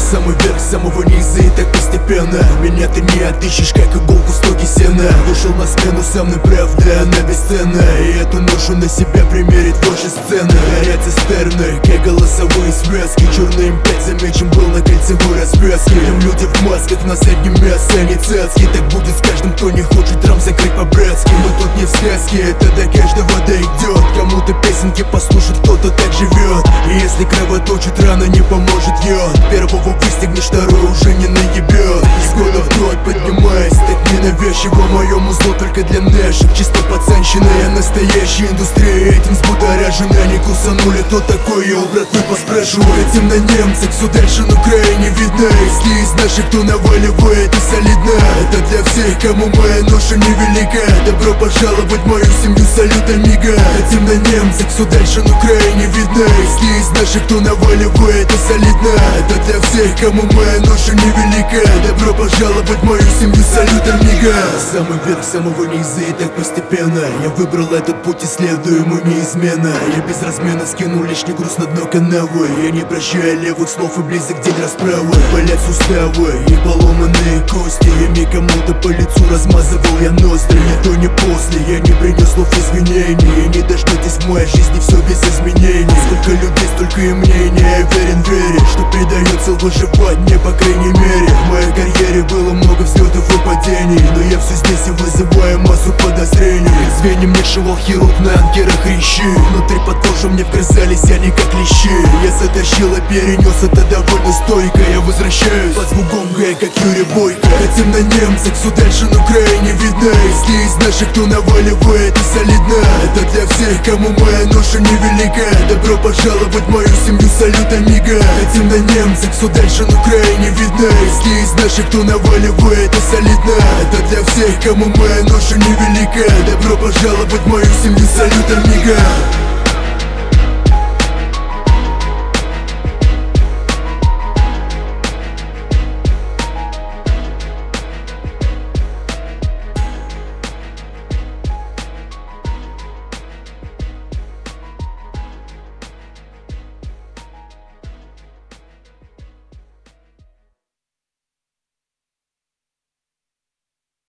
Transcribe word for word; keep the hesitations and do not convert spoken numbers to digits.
самый верх самого низа, и так постепенно меня ты не отыщешь, как иголку в стоге сена. Вышел на смену самой правды, она бесценна, и эту ношу на себя примерить ваши сцены. Горят цистерны, как голосовые связки, черный эм пять замечен был на кольцевой развязке. Там люди в масках, на среднем мясо, а не цацки. Так будет с каждым, кто не хочет рам закрыть по-братски. Мы тут не в сказке, это до каждого дойдет. Кому-то песенки послушать, кто-то так живет. И если кровоточит, рана не поможет йод. Первого выстегнешь, второй уже не наебет. Из года в год поднимаясь, так ненавязчиво моему зло только для наших. Чисто пацанщина, я настоящая индустрия. Этим взбудоражены, они кусанули, кто такой я у братвы поспрашиваю. Хотим на немцах, все дальше на крайне видно. Если из наших, кто наваливает и солидно. Это для всех, кому моя ноша невелика. Добро пожаловать в мою семью, салют, амиго. Хотим на немцах, все дальше на крайне видно. Если из наших, кто наваливает и солидно. Это для всех, кому моя ноша невелика. Добро пожаловать в мою семью, салют, амиго. Самый верх самого низа, и так постепенно я выбрал этот путь, исследую ему неизменно. Я без размена скинул лишний груз на дно канавы. Я не прощаю левых слов, и близок день расправы. Болят суставы и поломанные кости. Ими кому-то по лицу размазывал я ноздри. Не то не после, я не принес слов извинений. Не дождетесь в моей жизни, все без изменений. Сколько людей, столько и мнений. Я верен вере, что придается выживать мне, по крайней мере. В моей карьере было много взлетов и падений, но я все здесь и вызываю массу подозрений. Как звенья мне шивал хирург на анкерах хрящи. Внутри под кожу мне вгрызались они как лещи. Я затащил и перенес это довольно стойко. Я возвращаюсь под звук гонга, как Юрий Бойко. Хотим на немцах, все дальше на крайне видно. Если из наших, кто наваливает и солидно. Это для всех, кому моя ноша невелика. Добро пожаловать в мою семью, салют, амиго. Хотим на немцах, все дальше на крайне видно. Если из наших, кто наваливает и солидно. Это для всех, кому моя ноша невелика. Добро пожаловать в мою семью, салют, амиго.